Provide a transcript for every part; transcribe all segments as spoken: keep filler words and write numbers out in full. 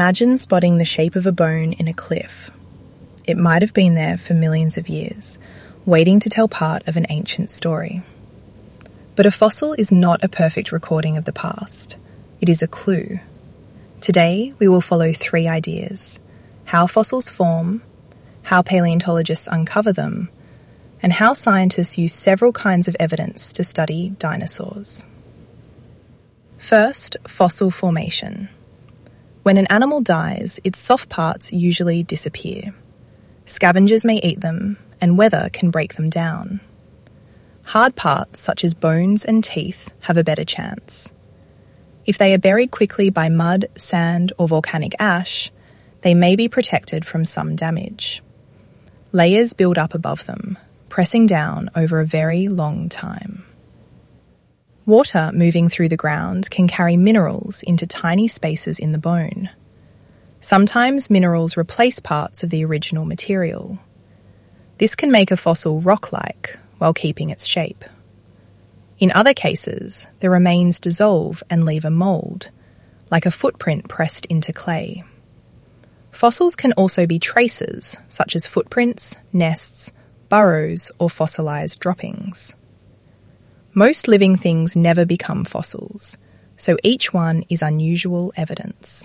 Imagine spotting the shape of a bone in a cliff. It might have been there for millions of years, waiting to tell part of an ancient story. But a fossil is not a perfect recording of the past. It is a clue. Today, we will follow three ideas: how fossils form, how paleontologists uncover them, and how scientists use several kinds of evidence to study dinosaurs. First, fossil formation. When an animal dies, its soft parts usually disappear. Scavengers may eat them, and weather can break them down. Hard parts, such as bones and teeth, have a better chance. If they are buried quickly by mud, sand, or volcanic ash, they may be protected from some damage. Layers build up above them, pressing down over a very long time. Water moving through the ground can carry minerals into tiny spaces in the bone. Sometimes minerals replace parts of the original material. This can make a fossil rock-like while keeping its shape. In other cases, the remains dissolve and leave a mould, like a footprint pressed into clay. Fossils can also be traces, such as footprints, nests, burrows, or fossilised droppings. Most living things never become fossils, so each one is unusual evidence.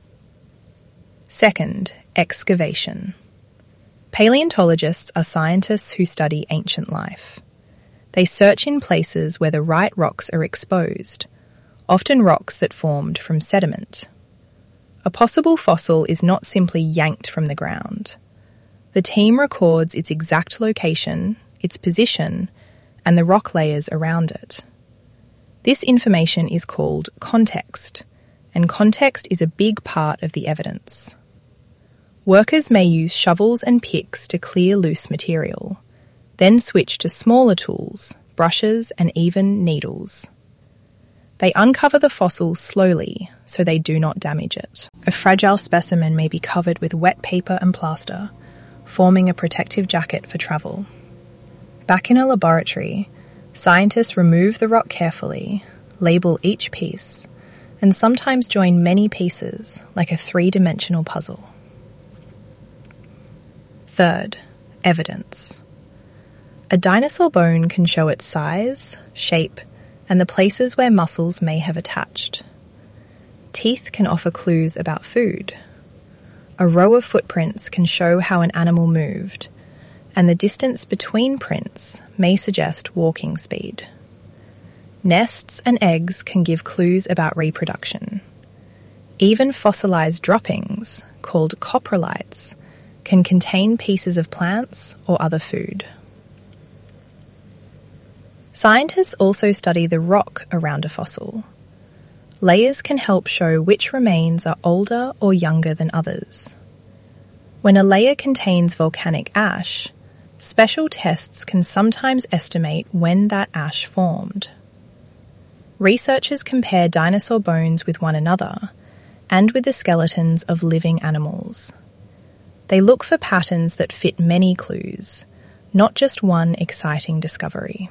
Second, excavation. Paleontologists are scientists who study ancient life. They search in places where the right rocks are exposed, often rocks that formed from sediment. A possible fossil is not simply yanked from the ground. The team records its exact location, its position, and the rock layers around it. This information is called context, and context is a big part of the evidence. Workers may use shovels and picks to clear loose material, then switch to smaller tools, brushes, and even needles. They uncover the fossil slowly so they do not damage it. A fragile specimen may be covered with wet paper and plaster, forming a protective jacket for travel. Back in a laboratory, scientists remove the rock carefully, label each piece, and sometimes join many pieces like a three-dimensional puzzle. Third, evidence. A dinosaur bone can show its size, shape, and the places where muscles may have attached. Teeth can offer clues about food. A row of footprints can show how an animal moved, and the distance between prints may suggest walking speed. Nests and eggs can give clues about reproduction. Even fossilised droppings, called coprolites, can contain pieces of plants or other food. Scientists also study the rock around a fossil. Layers can help show which remains are older or younger than others. When a layer contains volcanic ash, special tests can sometimes estimate when that ash formed. Researchers compare dinosaur bones with one another and with the skeletons of living animals. They look for patterns that fit many clues, not just one exciting discovery.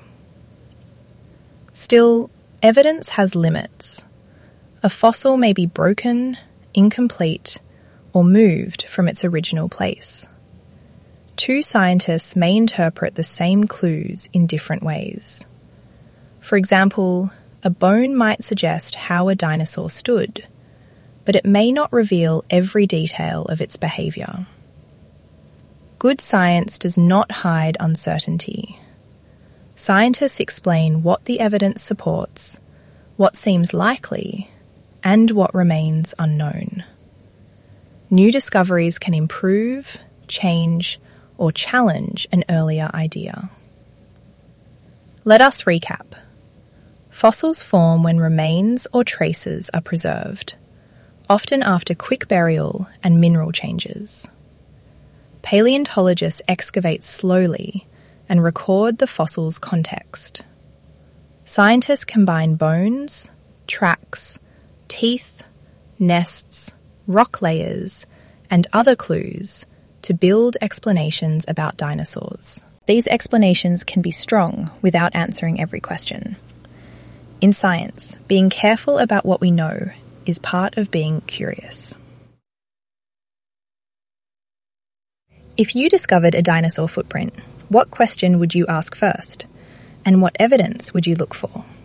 Still, evidence has limits. A fossil may be broken, incomplete, or moved from its original place. Two scientists may interpret the same clues in different ways. For example, a bone might suggest how a dinosaur stood, but it may not reveal every detail of its behaviour. Good science does not hide uncertainty. Scientists explain what the evidence supports, what seems likely, and what remains unknown. New discoveries can improve, change, or challenge an earlier idea. Let us recap. Fossils form when remains or traces are preserved, often after quick burial and mineral changes. Paleontologists excavate slowly and record the fossil's context. Scientists combine bones, tracks, teeth, nests, rock layers, and other clues to build explanations about dinosaurs. These explanations can be strong without answering every question. In science, being careful about what we know is part of being curious. If you discovered a dinosaur footprint, what question would you ask first? And what evidence would you look for?